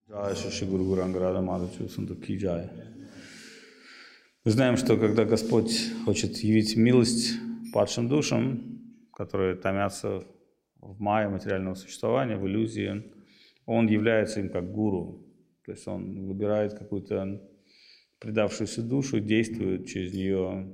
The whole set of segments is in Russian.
Джай Шиши Гуру Гуранграда Мадачу Сандуки Джай. Мы знаем, что когда Господь хочет явить милость падшим душам, которые томятся в мае материального существования, в иллюзии, Он является им как гуру. То есть Он выбирает какую-то предавшуюся душу, действует через нее.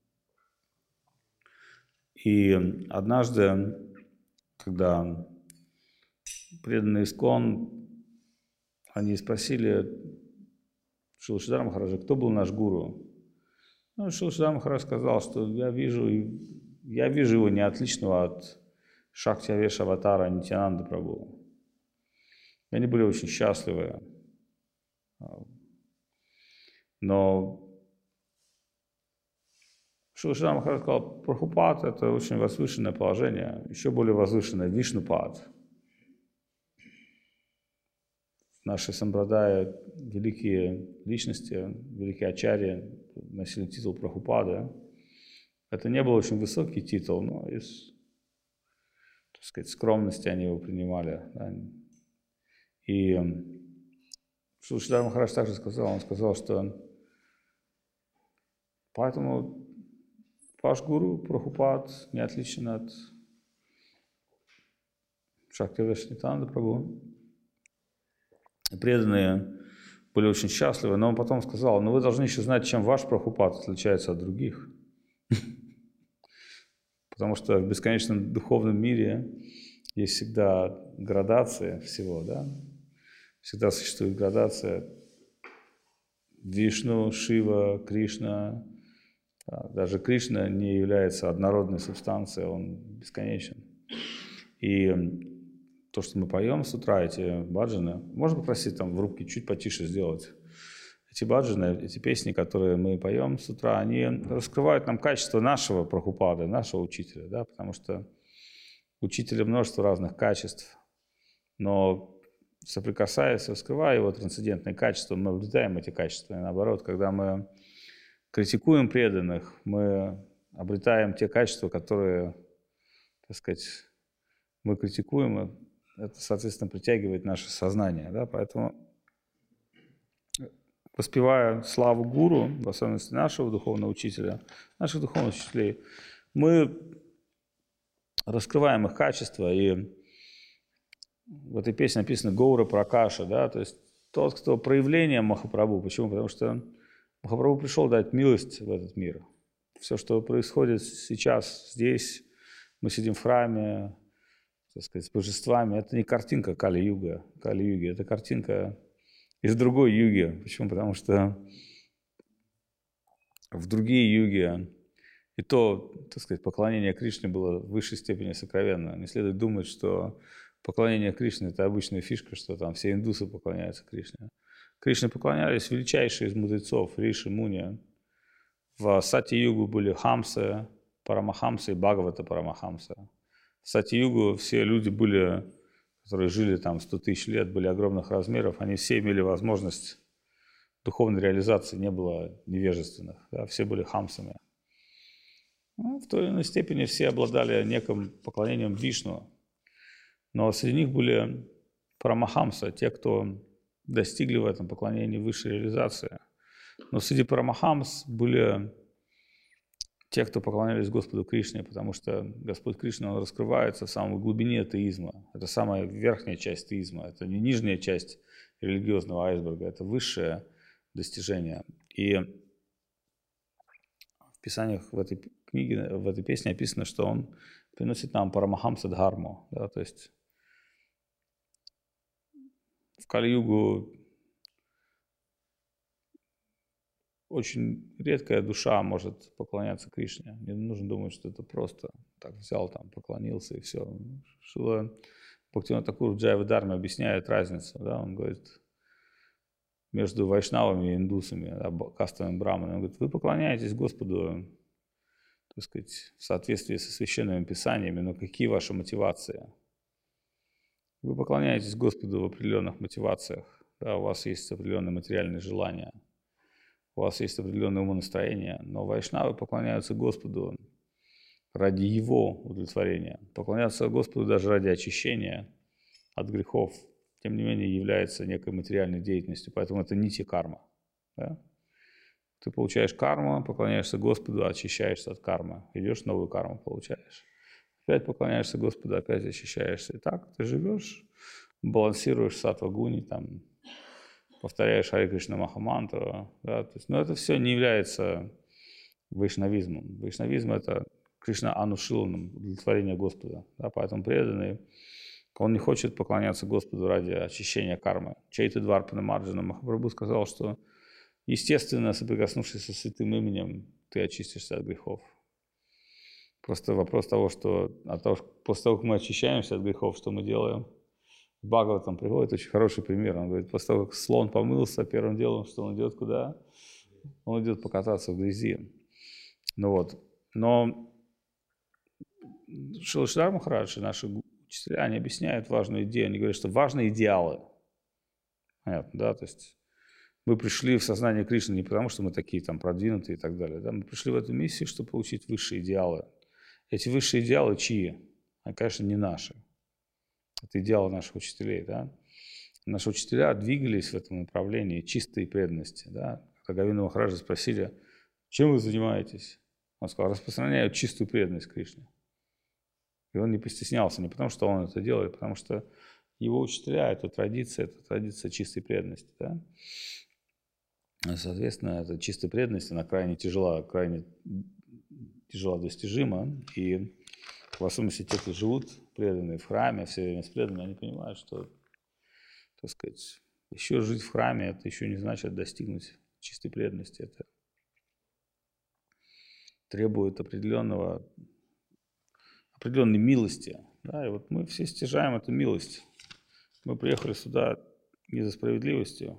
И однажды, когда преданные Искон, они спросили Шрила Шридхара Махараджа, кто был наш гуру. Ну, Шрила Шридхар Махарадж сказал, что я вижу его не отличного от Шакти Авеша Аватара Нитьянанды Прабху. И они были очень счастливы. Но Шрила Шридхар Махарадж сказал, Прабхупад – это очень возвышенное положение, еще более возвышенное Вишнупад. В нашей сампрадае великие личности, великие ачарьи носили титул Прабхупада. Это не был очень высокий титул, но из, так сказать, скромности они его принимали. Да. И Шрила Шридхар Махарадж также сказал, он сказал, что поэтому ваш гуру Прабхупад не отличен от Шактивеша Нитьянанды Прабху. Преданные были очень счастливы, но он потом сказал, вы должны еще знать, чем ваш Прабхупад отличается от других. Потому что в бесконечном духовном мире есть всегда градация всего, да? Всегда существует градация Вишну, Шива, Кришна. Даже Кришна не является однородной субстанцией, он бесконечен. И то, что мы поем с утра, эти баджаны, можно попросить там в рубке чуть потише сделать. Эти баджаны, эти песни, которые мы поем с утра, они раскрывают нам качество нашего Прабхупады, нашего учителя, да, потому что у учителя множество разных качеств, но соприкасаясь, раскрывая его трансцендентные качества, мы обретаем эти качества. И наоборот, когда мы критикуем преданных, мы обретаем те качества, которые, так сказать, мы критикуем, и это, соответственно, притягивает наше сознание. Да? Поэтому, воспевая славу гуру, в особенности нашего духовного учителя, наших духовных учителей, мы раскрываем их качества. И в этой песне написано «Гаура Пракаша», да? То есть тот, кто проявление Махапрабху. Почему? Потому что Махапрабху пришел дать милость в этот мир. Все, что происходит сейчас, здесь, мы сидим в храме, так сказать, с божествами, это не картинка Кали-юги, это картинка из другой юги. Почему? Потому что в другие юги и то, так сказать, поклонение Кришне было в высшей степени сокровенно. Не следует думать, что поклонение Кришне – это обычная фишка, что там все индусы поклоняются Кришне. Кришне поклонялись величайшие из мудрецов, Риши, Муни. В Сати-югу были Хамсы, Парамахамсы и Бхагавата Парамахамса. В Сати-югу все люди были, которые жили там 100 тысяч лет, были огромных размеров, они все имели возможность духовной реализации, не было невежественных, да, все были хамсами. В той или иной степени все обладали неким поклонением Вишну, но среди них были Парамахамса, те, кто достигли в этом поклонении высшей реализации. Но среди Парамахамс были те, кто поклонялись Господу Кришне, потому что Господь Кришна, Он раскрывается в самой глубине теизма. Это самая верхняя часть теизма, это не нижняя часть религиозного айсберга, это высшее достижение. И в Писаниях в этой книге, в этой песне описано, что Он приносит нам Парамахамса Дхарму. Да, то есть в Кали-югу очень редкая душа может поклоняться Кришне. Не нужно думать, что это просто так взял, там, поклонился и все. Шрила Бхактивинода Тхакур в Джайва-дарме объясняет разницу. Да? Он говорит, между вайшнавами и индусами, да, кастовыми браманами. Он говорит, вы поклоняетесь Господу, так сказать, в соответствии со священными писаниями, но какие ваши мотивации? Вы поклоняетесь Господу в определенных мотивациях. Да? У вас есть определенные материальные желания. У вас есть определенное умонастроение, но вайшнавы поклоняются Господу ради Его удовлетворения, поклоняются Господу даже ради очищения от грехов тем не менее является некой материальной деятельностью, поэтому это нити карма. Да? Ты получаешь карму, поклоняешься Господу, очищаешься от кармы, идешь новую карму получаешь. Опять поклоняешься Господу, опять очищаешься. И так ты живешь, балансируешь саттва-гуни, там, повторяешь Харе Кришна Махамантру. Да? То есть, но это все не является вайшнавизмом. Вайшнавизм – это Кришна Анушиланом, удовлетворение Господа. Да? Поэтому преданный, он не хочет поклоняться Господу ради очищения кармы. Чайта Дварпана Марджана Махапрабху сказал, что естественно, соприкоснувшись со святым именем, ты очистишься от грехов. Просто вопрос того, что после того, как мы очищаемся от грехов, что мы делаем? В Бхагаватам приводит очень хороший пример. Он говорит, после того, как слон помылся, первым делом, что он идет куда? Он идет покататься в грязи. Ну вот. Но Шрила Шридар Махарадж и наши учителя, они объясняют важную идею. Они говорят, что важны идеалы. Понятно, да? То есть мы пришли в сознание Кришны не потому, что мы такие там продвинутые и так далее. Да? Мы пришли в эту миссию, чтобы получить высшие идеалы. Эти высшие идеалы чьи? Они, конечно, не наши. Это идеалы наших учителей. Да? Наши учителя двигались в этом направлении чистой преданности. Да? Когда Говинда Махараджа спросили, чем вы занимаетесь? Он сказал, распространяю чистую преданность Кришне. И он не постеснялся, не потому, что он это делает, потому что его учителя, это традиция чистой преданности. Да? Соответственно, эта чистая преданность, она крайне тяжела достижима. И в особенности те, кто живут преданные в храме, все время с преданными, они понимают, что, так сказать, еще жить в храме, это еще не значит достигнуть чистой преданности. Это требует определенной милости. Да? И вот мы все стяжаем эту милость. Мы приехали сюда не за справедливостью,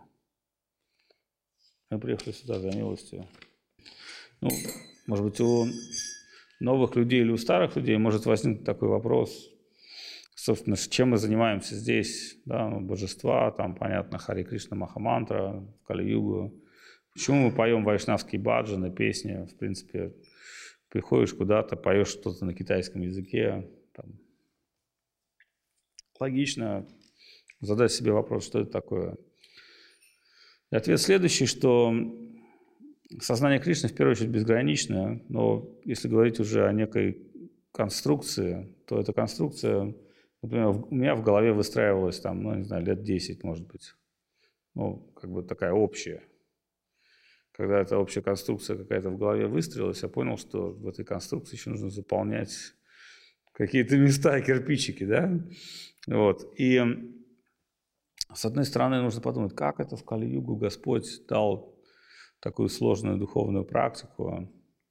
мы приехали сюда за милостью. Ну, может быть, у новых людей или у старых людей может возникнуть такой вопрос, собственно, чем мы занимаемся здесь, да, божества, там, понятно, Харе Кришна Махамантра, Кали-югу. Почему мы поем вайшнавские баджаны, песни, в принципе, приходишь куда-то, поешь что-то на китайском языке, там. Логично задать себе вопрос, что это такое. И ответ следующий, что сознание Кришны в первую очередь безграничное, но если говорить уже о некой конструкции, то эта конструкция, например, у меня в голове выстраивалась там, ну, не знаю, лет 10, может быть. Ну, как бы такая общая. Когда эта общая конструкция какая-то в голове выстроилась, я понял, что в этой конструкции еще нужно заполнять какие-то места, кирпичики, да? Вот. И с одной стороны, нужно подумать, как это в Кали-югу Господь дал такую сложную духовную практику.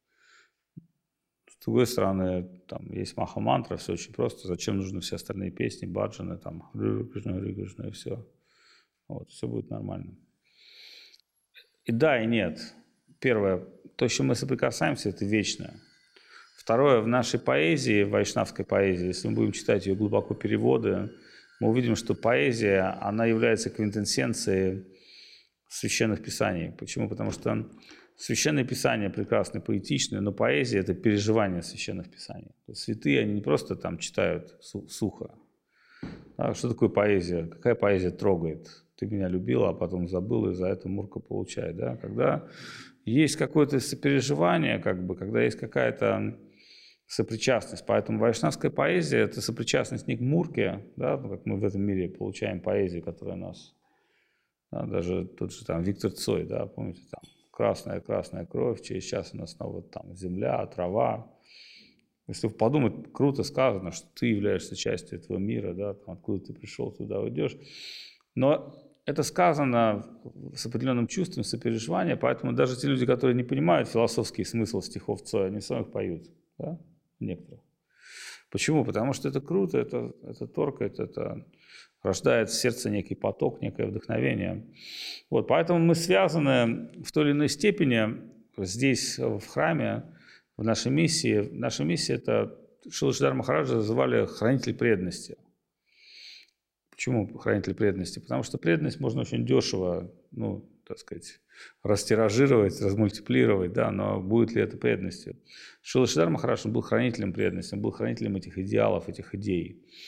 С другой стороны, там есть Махамантра, все очень просто. Зачем нужны все остальные песни, баджаны, там, Харе Кришна и все. Вот, все будет нормально. И да, и нет. Первое, то, с чем мы соприкасаемся, это вечное. Второе, в нашей поэзии, в вайшнавской поэзии, если мы будем читать ее глубоко переводы, мы увидим, что поэзия, она является квинтэссенцией священных писаний. Почему? Потому что священные писания прекрасны, поэтичны, но поэзия – это переживание священных писаний. Святые, они не просто там читают сухо. А что такое поэзия? Какая поэзия трогает? Ты меня любила, а потом забыла, и за это Мурка получает. Да? Когда есть какое-то сопереживание, как бы, когда есть какая-то сопричастность. Поэтому вайшнавская поэзия – это сопричастность не к Мурке, да, как мы в этом мире получаем поэзию, которая нас… Да, даже тот же там Виктор Цой, да, помните, там красная кровь, через час у нас снова там земля, трава. Если подумать, круто сказано, что ты являешься частью этого мира, да, там, откуда ты пришел, туда уйдешь. Но это сказано с определенным чувством, сопереживания, поэтому даже те люди, которые не понимают философский смысл стихов Цоя, они все равно их поют, да, некоторые. Почему? Потому что это круто, это торкает, это рождает в сердце некий поток, некое вдохновение. Вот, поэтому мы связаны в той или иной степени здесь, в храме, в нашей миссии. Наша миссия – это Шрила Шридар Махараджа звали хранитель преданности. Почему хранитель преданности? Потому что преданность можно очень дешево, ну, так сказать, растиражировать, размультиплировать, да, но будет ли это преданностью? Шрила Шридар Махарадж был хранителем преданности, он был хранителем этих идеалов, этих идей.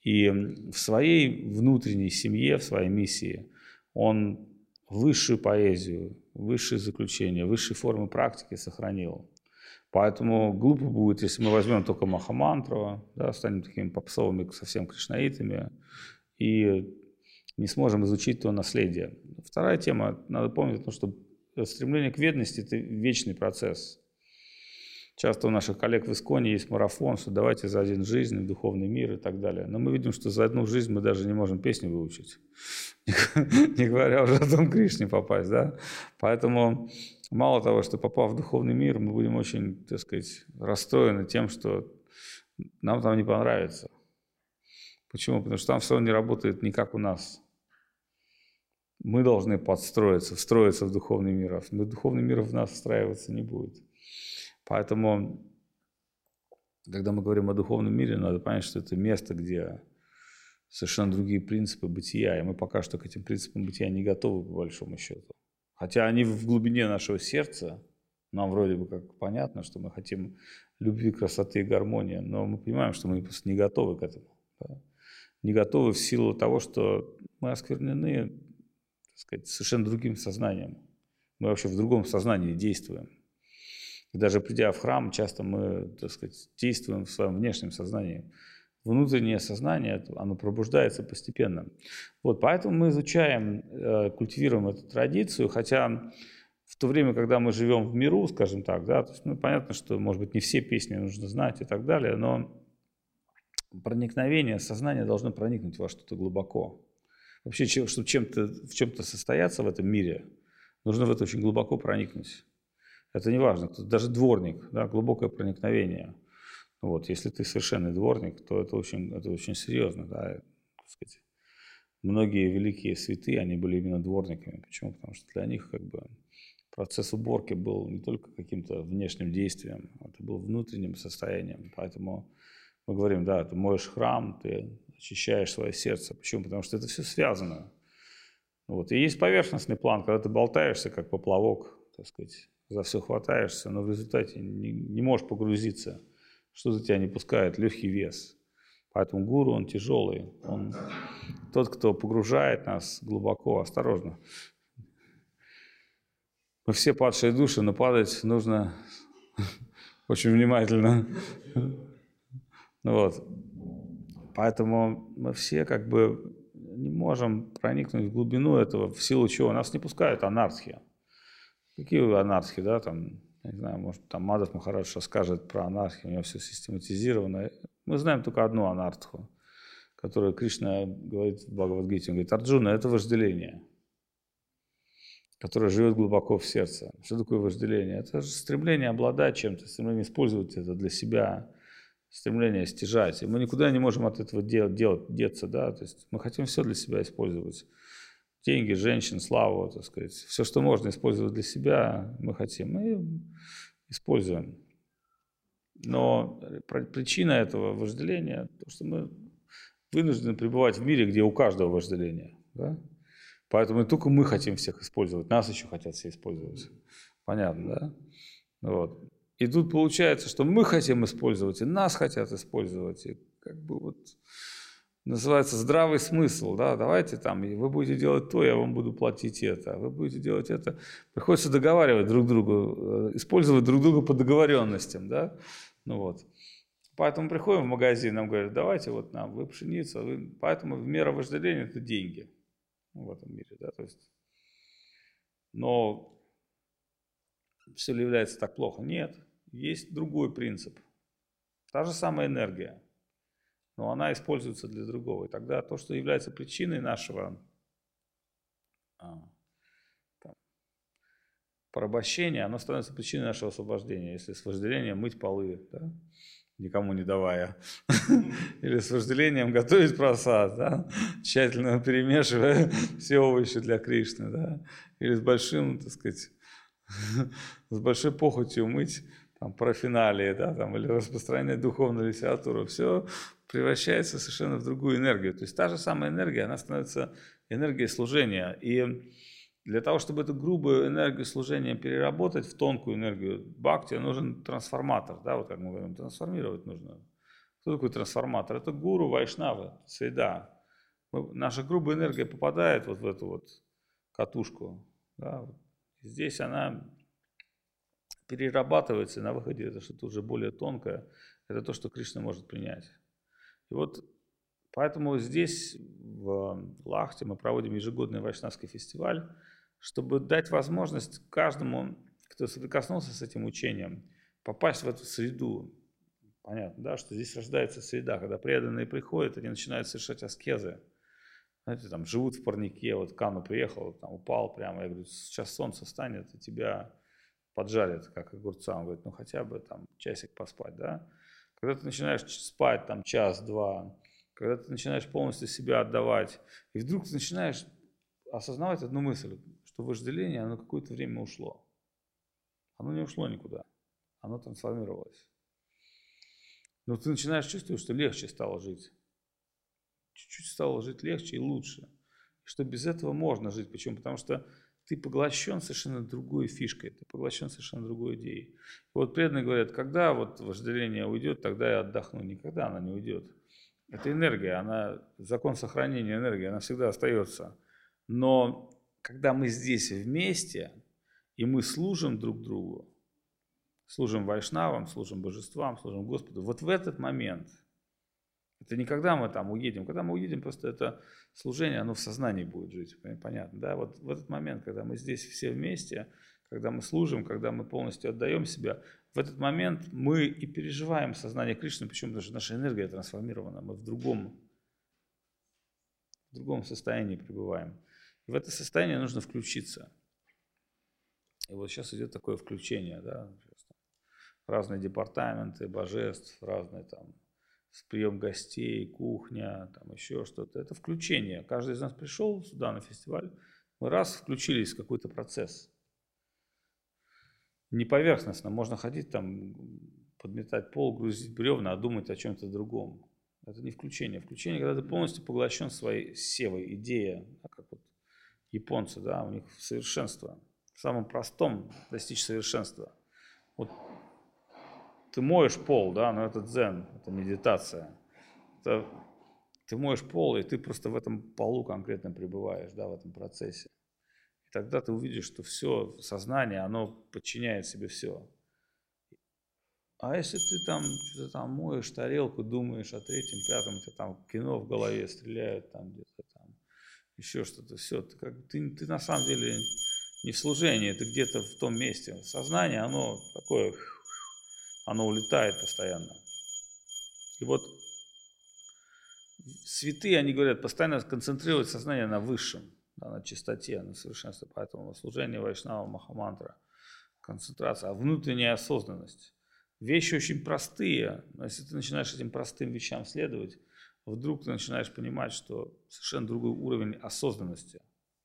И в своей внутренней семье, в своей миссии он высшую поэзию, высшие заключения, высшие формы практики сохранил. Поэтому глупо будет, если мы возьмем только Махамантру, да, станем такими попсовыми совсем кришнаитами и не сможем изучить то наследие. Вторая тема, надо помнить, что стремление к ведности – это вечный процесс. Часто у наших коллег в Исконе есть марафон, что давайте за один жизнь в духовный мир и так далее. Но мы видим, что за одну жизнь мы даже не можем песню выучить, не говоря уже о том, к Кришне попасть. Да? Поэтому мало того, что попав в духовный мир, мы будем очень, так сказать, расстроены тем, что нам там не понравится. Почему? Потому что там все не работает не как у нас. Мы должны подстроиться, встроиться в духовный мир. Но духовный мир в нас встраиваться не будет. Поэтому, когда мы говорим о духовном мире, надо понять, что это место, где совершенно другие принципы бытия, и мы пока что к этим принципам бытия не готовы, по большому счету. Хотя они в глубине нашего сердца, нам вроде бы как понятно, что мы хотим любви, красоты и гармонии, но мы понимаем, что мы просто не готовы к этому. Да? Не готовы в силу того, что мы осквернены, так сказать, совершенно другим сознанием. Мы вообще в другом сознании действуем. И даже придя в храм, часто мы, так сказать, действуем в своем внешнем сознании. Внутреннее сознание, оно пробуждается постепенно. Вот, поэтому мы изучаем, культивируем эту традицию, хотя в то время, когда мы живем в миру, скажем так, да, то есть, понятно, что, может быть, не все песни нужно знать и так далее, но проникновение сознания должно проникнуть во что-то глубоко. Вообще, чтобы в чем-то состояться в этом мире, нужно в это очень глубоко проникнуть. Это не важно, даже дворник, да, глубокое проникновение. Вот, если ты совершенный дворник, то это очень серьезно. Да, так сказать. Многие великие святые, они были именно дворниками. Почему? Потому что для них как бы процесс уборки был не только каким-то внешним действием, это был внутренним состоянием. Поэтому мы говорим, да, ты моешь храм, ты очищаешь свое сердце. Почему? Потому что это все связано. Вот. И есть поверхностный план, когда ты болтаешься, как поплавок, так сказать, за все хватаешься, но в результате не можешь погрузиться. Что-то тебя не пускает, легкий вес. Поэтому гуру, он тяжелый. Он тот, кто погружает нас глубоко, осторожно. Мы все падшие души, но падать нужно очень внимательно. Вот. Поэтому мы все как бы не можем проникнуть в глубину этого, в силу чего нас не пускают анархия. Какие анархии, да, там, не знаю, может, там Мадхав Махарадж расскажет про анархию, у него все систематизировано. Мы знаем только одну анархию, которую Кришна говорит в Бхагавад-гите. Он говорит, Арджуна – это вожделение, которое живет глубоко в сердце. Что такое вожделение? Это же стремление обладать чем-то, стремление использовать это для себя, стремление стяжать. И мы никуда не можем от этого деться, да, то есть мы хотим все для себя использовать. Деньги, женщин, славу, так сказать. Все, что можно использовать для себя, мы хотим. Мы используем. Но причина этого вожделения, то, что мы вынуждены пребывать в мире, где у каждого вожделение. Да? Поэтому не только мы хотим всех использовать, нас еще хотят все использовать. Понятно, да? Вот. И тут получается, что мы хотим использовать, и нас хотят использовать. И как бы вот называется здравый смысл, да, давайте там, вы будете делать то, я вам буду платить это, вы будете делать это. Приходится договаривать друг другу, использовать друг друга по договоренностям, да, ну вот. Поэтому приходим в магазин, нам говорят, давайте вот нам, вы пшеница, поэтому мера вожделения – это деньги в этом мире, да, то есть. Но все ли является так плохо? Нет, есть другой принцип, та же самая энергия. Но она используется для другого. И тогда то, что является причиной нашего порабощения, оно становится причиной нашего освобождения. Если с вожделением мыть полы, да, никому не давая, или с вожделением готовить просад, да, тщательно перемешивая все овощи для Кришны, да, или с большим, так сказать, с большой похотью мыть там, парафиналии, да, там, или распространять духовную литературу, все превращается совершенно в другую энергию. То есть та же самая энергия, она становится энергией служения. И для того, чтобы эту грубую энергию служения переработать в тонкую энергию бхакти, нужен трансформатор. Да, вот как мы говорим, трансформировать нужно. Кто такой трансформатор? Это гуру, вайшнавы, среда. Наша грубая энергия попадает вот в эту вот катушку. Да? Здесь она перерабатывается, и на выходе это что-то уже более тонкое. Это то, что Кришна может принять. И вот поэтому здесь, в Лахте, мы проводим ежегодный вайшнавский фестиваль, чтобы дать возможность каждому, кто соприкоснулся с этим учением, попасть в эту среду. Понятно, да, что здесь рождается среда, когда преданные приходят, они начинают совершать аскезы. Знаете, там живут в парнике, вот Кану приехал, там упал прямо, я говорю, сейчас солнце встанет и тебя поджарит, как огурца. Он говорит, ну хотя бы там часик поспать, да. Когда ты начинаешь спать там час-два, когда ты начинаешь полностью себя отдавать, и вдруг ты начинаешь осознавать одну мысль, что вожделение, оно какое-то время ушло. Оно не ушло никуда, оно трансформировалось. Но ты начинаешь чувствовать, что легче стало жить. Чуть-чуть стало жить легче и лучше. И что без этого можно жить. Почему? Потому что ты поглощен совершенно другой фишкой, ты поглощен совершенно другой идеей. И вот преданные говорят, когда вот вожделение уйдет, тогда я отдохну. Никогда она не уйдет. Это энергия, она, закон сохранения энергии, она всегда остается. Но когда мы здесь вместе, и мы служим друг другу, служим вайшнавам, служим божествам, служим Господу, вот в этот момент, это не когда мы там уедем, когда мы уедем, просто это служение, оно в сознании будет жить, понятно, да, вот в этот момент, когда мы здесь все вместе, когда мы служим, когда мы полностью отдаем себя, в этот момент мы и переживаем сознание Кришны, почему? Потому что наша энергия трансформирована, мы в другом состоянии пребываем. И в это состояние нужно включиться. И вот сейчас идет такое включение, да, разные департаменты, божеств, разные там прием гостей, кухня, там еще что-то. Это включение. Каждый из нас пришел сюда на фестиваль, мы раз включились в какой-то процесс. Не поверхностно, можно ходить там, подметать пол, грузить бревна, а думать о чем-то другом. Это не включение. Включение, когда ты полностью поглощен своей севой, идея, как вот японцы, да, у них совершенство. В самом простом достичь совершенства. Вот ты моешь пол, да, но это дзен, это медитация. Ты моешь пол, и ты просто в этом полу конкретно пребываешь, да, в этом процессе. И тогда ты увидишь, что все, сознание, оно подчиняет себе все. А если ты там что-то там моешь тарелку, думаешь о третьем, пятом, у тебя там кино в голове стреляют, там где-то там еще что-то, все, ты на самом деле не в служении, ты где-то в том месте. Сознание, оно такое, оно улетает постоянно. И вот святые, они говорят, постоянно концентрируют сознание на высшем, да, на чистоте, на совершенстве. Поэтому служение Вайшнава Махамантра, концентрация, а внутренняя осознанность. Вещи очень простые, но если ты начинаешь этим простым вещам следовать, вдруг ты начинаешь понимать, что совершенно другой уровень осознанности.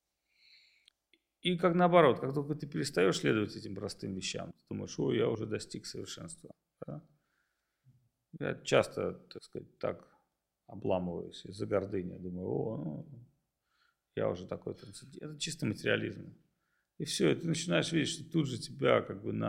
И как наоборот, как только ты перестаешь следовать этим простым вещам, ты думаешь, ой, я уже достиг совершенства. Да? Я часто, так сказать, так обламываюсь из-за гордыни. Думаю, я уже такой трансцендент. Это чисто материализм. И все, и ты начинаешь видеть, что тут же тебя как бы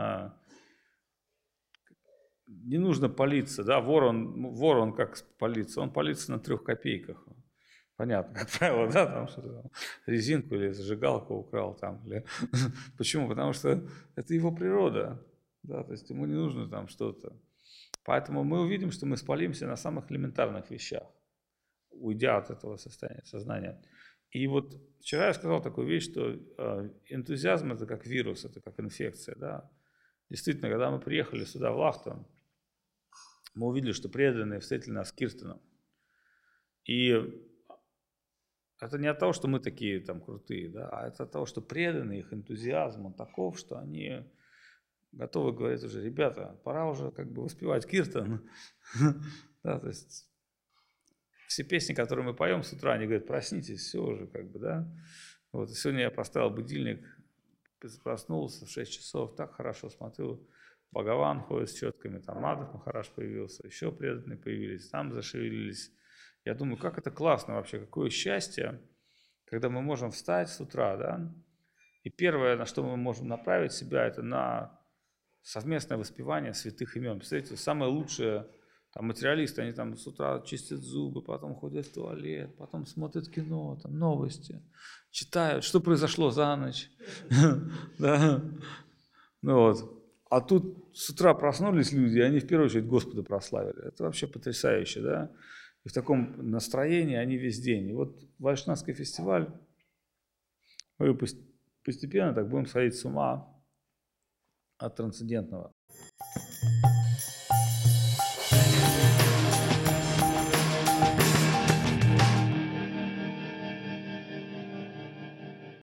не нужно палиться, да, вор он как палится, он палится на 3 копейках. Понятно, как правило, да, там что-то там, резинку или зажигалку украл там. Или... Почему? Потому что это его природа, да, то есть ему не нужно там что-то. Поэтому мы увидим, что мы спалимся на самых элементарных вещах, уйдя от этого состояния сознания. И вот вчера я сказал такую вещь, что энтузиазм – это как вирус, это как инфекция, да. Действительно, когда мы приехали сюда, в Лахту, мы увидели, что преданные встретили нас Киртаном. И это не от того, что мы такие там крутые, да, а это от того, что преданные, их энтузиазм, он таков, что они готовы говорить уже, ребята, пора уже как бы воспевать Киртан. Да, то есть все песни, которые мы поем с утра, они говорят, проснитесь, все уже как бы, да. Вот, и сегодня я поставил будильник, проснулся в 6 часов, так хорошо смотрю, Бхагаван ходит с четками, там Мадхав Махарадж появился, еще преданные появились, там зашевелились. Я думаю, как это классно вообще, какое счастье, когда мы можем встать с утра, да, и первое, на что мы можем направить себя, это на совместное воспевание святых имен. Представляете, самое лучшее А материалисты, они там с утра чистят зубы, потом ходят в туалет, потом смотрят кино, там новости, читают, что произошло за ночь. Да. Ну вот. А тут с утра проснулись люди, и они в первую очередь Господа прославили. Это вообще потрясающе, да? И в таком настроении они весь день. И вот Вайшнавский фестиваль, мы постепенно так будем сходить с ума от трансцендентного.